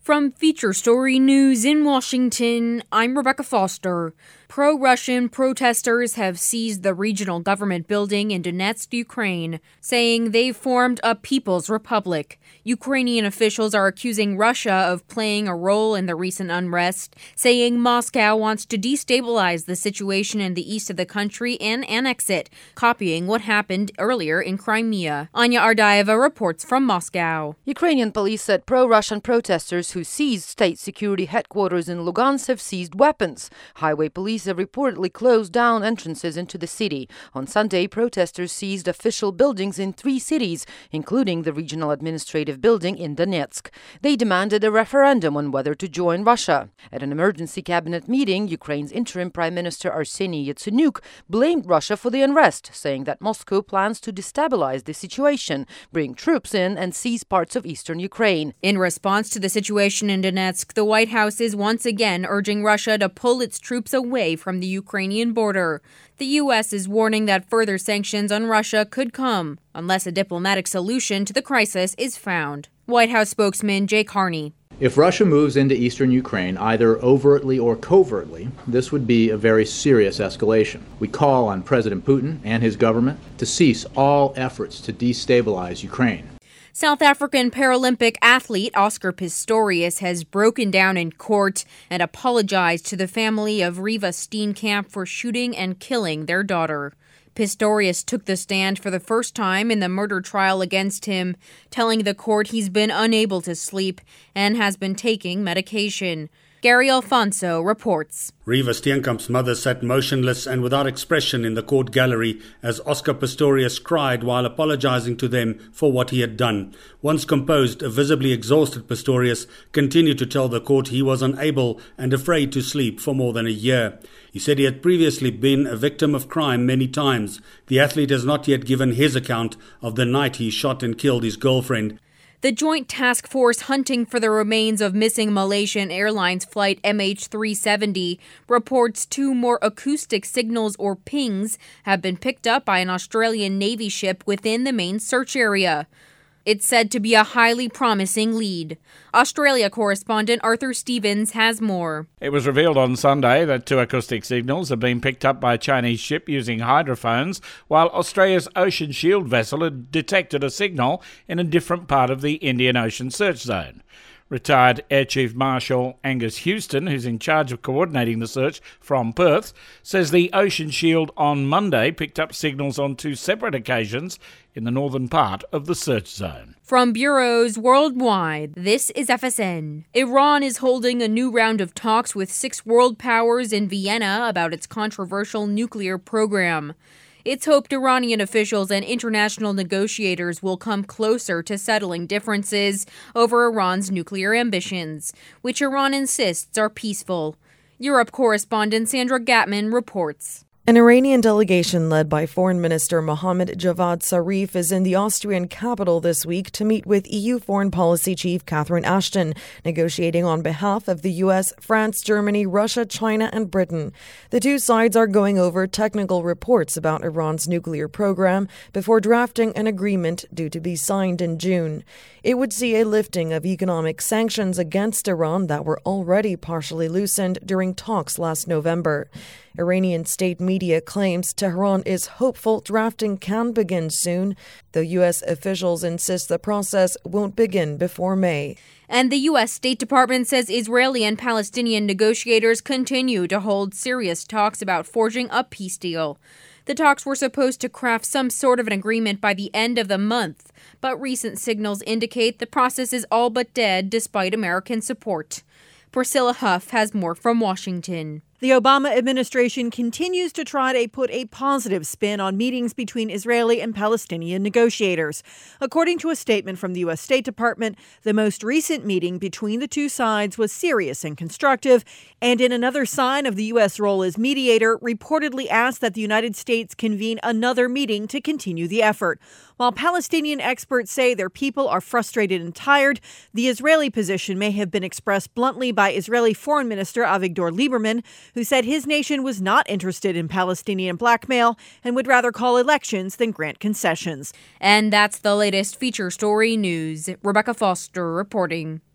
From Feature Story News in Washington, I'm Rebecca Foster. Pro-Russian protesters have seized the regional government building in Donetsk, Ukraine, saying they've formed a People's Republic. Ukrainian officials are accusing Russia of playing a role in the recent unrest, saying Moscow wants to destabilize the situation in the east of the country and annex it, copying what happened earlier in Crimea. Anya Ardaeva reports from Moscow. Ukrainian police said pro-Russian protesters who seized state security headquarters in Lugansk have seized weapons. Highway police have reportedly closed down entrances into the city. On Sunday, protesters seized official buildings in 3 cities, including the regional administrative building in Donetsk. They demanded a referendum on whether to join Russia. At an emergency cabinet meeting, Ukraine's interim Prime Minister Arseniy Yatsenyuk blamed Russia for the unrest, saying that Moscow plans to destabilize the situation, bring troops in and seize parts of eastern Ukraine. In response to the situation in Donetsk, the White House is once again urging Russia to pull its troops away from the Ukrainian border. The U.S. is warning that further sanctions on Russia could come unless a diplomatic solution to the crisis is found. White House spokesman Jay Carney. If Russia moves into eastern Ukraine, either overtly or covertly, this would be a very serious escalation. We call on President Putin and his government to cease all efforts to destabilize Ukraine. South African Paralympic athlete Oscar Pistorius has broken down in court and apologized to the family of Reeva Steenkamp for shooting and killing their daughter. Pistorius took the stand for the first time in the murder trial against him, telling the court he's been unable to sleep and has been taking medication. Gary Alfonso reports. Reeva Steenkamp's mother sat motionless and without expression in the court gallery as Oscar Pistorius cried while apologizing to them for what he had done. Once composed, a visibly exhausted Pistorius continued to tell the court he was unable and afraid to sleep for more than a year. He said he had previously been a victim of crime many times. The athlete has not yet given his account of the night he shot and killed his girlfriend. The Joint Task Force hunting for the remains of missing Malaysian Airlines flight MH370 reports 2 more acoustic signals or pings have been picked up by an Australian Navy ship within the main search area. It's said to be a highly promising lead. Australia correspondent Arthur Stevens has more. It was revealed on Sunday that 2 acoustic signals have been picked up by a Chinese ship using hydrophones, while Australia's Ocean Shield vessel had detected a signal in a different part of the Indian Ocean search zone. Retired Air Chief Marshal Angus Houston, who's in charge of coordinating the search from Perth, says the Ocean Shield on Monday picked up signals on 2 separate occasions in the northern part of the search zone. From bureaus worldwide, this is FSN. Iran is holding a new round of talks with 6 world powers in Vienna about its controversial nuclear program. It's hoped Iranian officials and international negotiators will come closer to settling differences over Iran's nuclear ambitions, which Iran insists are peaceful. Europe correspondent Sandra Gatman reports. An Iranian delegation led by Foreign Minister Mohammad Javad Zarif is in the Austrian capital this week to meet with EU Foreign Policy Chief Catherine Ashton, negotiating on behalf of the US, France, Germany, Russia, China, and Britain. The 2 sides are going over technical reports about Iran's nuclear program before drafting an agreement due to be signed in June. It would see a lifting of economic sanctions against Iran that were already partially loosened during talks last November. Iranian state media claims Tehran is hopeful drafting can begin soon, though U.S. officials insist the process won't begin before May. And the U.S. State Department says Israeli and Palestinian negotiators continue to hold serious talks about forging a peace deal. The talks were supposed to craft some sort of an agreement by the end of the month, but recent signals indicate the process is all but dead despite American support. Priscilla Huff has more from Washington. The Obama administration continues to try to put a positive spin on meetings between Israeli and Palestinian negotiators. According to a statement from the U.S. State Department, the most recent meeting between the 2 sides was serious and constructive, and in another sign of the U.S. role as mediator, reportedly asked that the United States convene another meeting to continue the effort. While Palestinian experts say their people are frustrated and tired, the Israeli position may have been expressed bluntly by Israeli Foreign Minister Avigdor Lieberman, who said his nation was not interested in Palestinian blackmail and would rather call elections than grant concessions. And that's the latest Feature Story News. Rebecca Foster reporting.